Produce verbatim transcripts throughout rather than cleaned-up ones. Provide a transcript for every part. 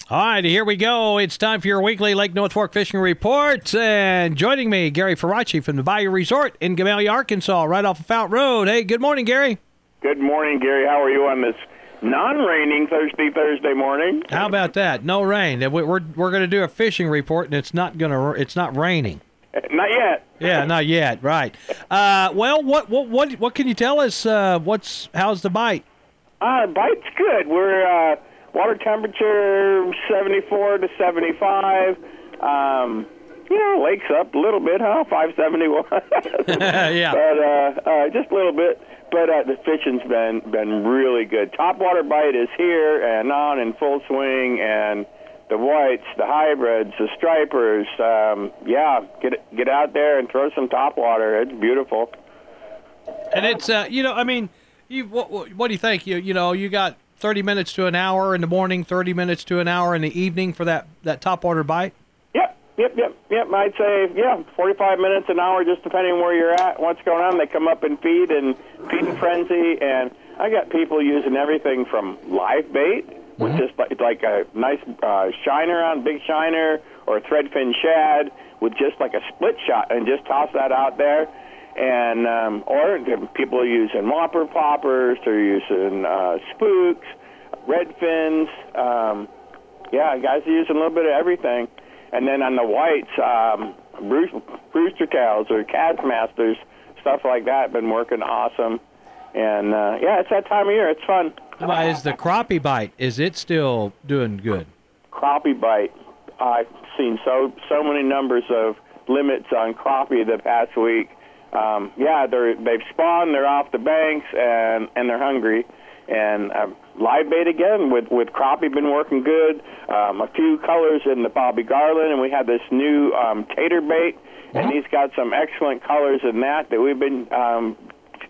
All right, here we go. It's time for your weekly Lake North Fork Fishing Report. And joining me, Gary Faraci from the Bayou Resort in Gamelia, Arkansas, right off of Fountain Road. Hey, good morning, Gary. Good morning, Gary. How are you on this non-raining Thursday, Thursday morning? How about that? No rain. We're we're, we're going to do a fishing report, and it's not going to. It's not raining. Not yet. Yeah, not yet. Right. Uh, well, what what what what can you tell us? Uh, what's how's the bite? Uh, bite's good. We're uh, water temperature seventy-four to seventy-five. Um, you know, lake's up a little bit, huh? five seventy-one. Yeah. But uh, uh, just a little bit. But uh, the fishing's been been really good. Topwater bite is here and on in full swing, and the whites, the hybrids, the stripers. Um, yeah, get get out there and throw some topwater. It's beautiful. And it's uh, you know, I mean, you what, what do you think? You you know, you got thirty minutes to an hour in the morning, thirty minutes to an hour in the evening for that that topwater bite. Yep, yep, yep, yep. I'd say yeah, forty-five minutes, an hour, just depending where you're at, what's going on. They come up and feed and feed and frenzy, and I got people using everything from live bait, with mm-hmm. just like, like a nice uh, shiner on, big shiner, or a threadfin shad with just like a split shot, and just toss that out there. And um, or people are using whopper poppers, they're using uh, spooks, redfins. Um, yeah, guys are using a little bit of everything. And then on the whites, um, rooster, rooster tails or Castmasters, stuff like that, been working awesome. And uh, yeah, it's that time of year. It's fun. Well, is the crappie bite, is it still doing good? Crappie bite. I've seen so so many numbers of limits on crappie the past week. Um, yeah, they're, they've spawned, they're off the banks, and, and they're hungry. And uh, live bait again with, with crappie been working good. Um, a few colors in the Bobby Garland, and we have this new um, tater bait, and mm-hmm. he's got some excellent colors in that that we've been um,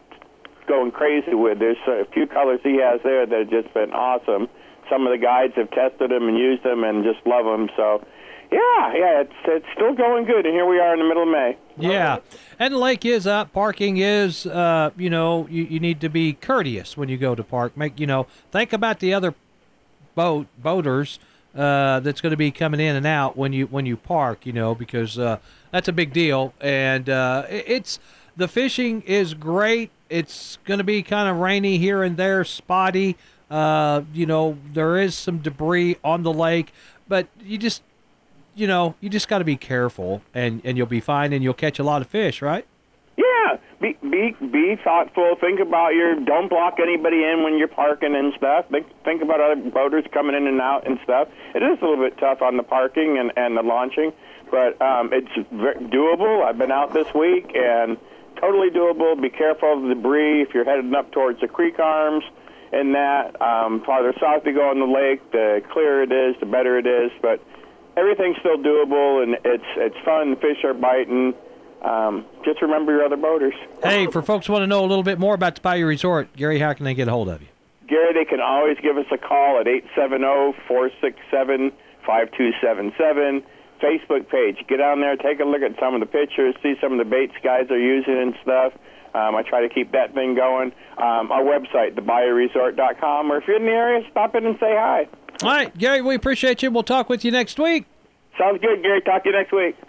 going crazy with. There's a few colors he has there that have just been awesome. Some of the guides have tested them and used them and just love them. So, yeah, yeah, it's it's still going good, and here we are in the middle of May. Yeah, and the lake is up. Parking is, uh, you know, you, you need to be courteous when you go to park. Make you know, think about the other boat boaters uh, that's going to be coming in and out when you when you park. You know, because uh, that's a big deal, and uh, it's the fishing is great. It's going to be kind of rainy here and there, spotty. Uh, you know, there is some debris on the lake, but you just you know, you just got to be careful, and, and you'll be fine, and you'll catch a lot of fish, right? Yeah, be be be thoughtful. Think about your. Don't block anybody in when you're parking and stuff. Think think about other boaters coming in and out and stuff. It is a little bit tough on the parking and, and the launching, but um, it's very doable. I've been out this week and totally doable. Be careful of the debris if you're heading up towards the creek arms. And that um, farther south you go on the lake, the clearer it is, the better it is. But everything's still doable, and it's it's fun. The fish are biting. Um, just remember your other boaters. Hey, for folks who want to know a little bit more about the Bayou Resort, Gary, how can they get a hold of you? Gary, they can always give us a call at eight seven zero, four six seven, five two seven seven. Facebook page. Get on there, take a look at some of the pictures, see some of the baits guys are using and stuff. Um, I try to keep that thing going. Um, our website, the bayou resort dot com, or if you're in the area, stop in and say hi. All right, Gary, we appreciate you. We'll talk with you next week. Sounds good, Gary. Talk to you next week.